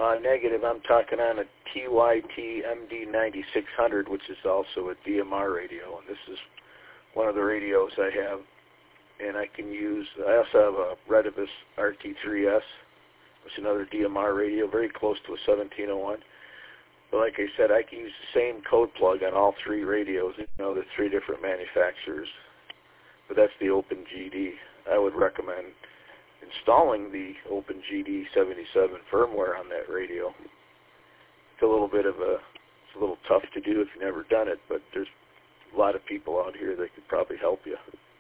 Negative. I'm talking on a TYT MD9600, which is also a DMR radio, and this is one of the radios I have. And I can use, I also have a Retevis RT3S, which is another DMR radio, very close to a 1701. But like I said, I can use the same code plug on all three radios. You know, there's three different manufacturers. But that's the OpenGD. I would recommend installing the OpenGD 77 firmware on that radio. It's a little bit of it's a little tough to do if you've never done it, but there's a lot of people out here that could probably help you.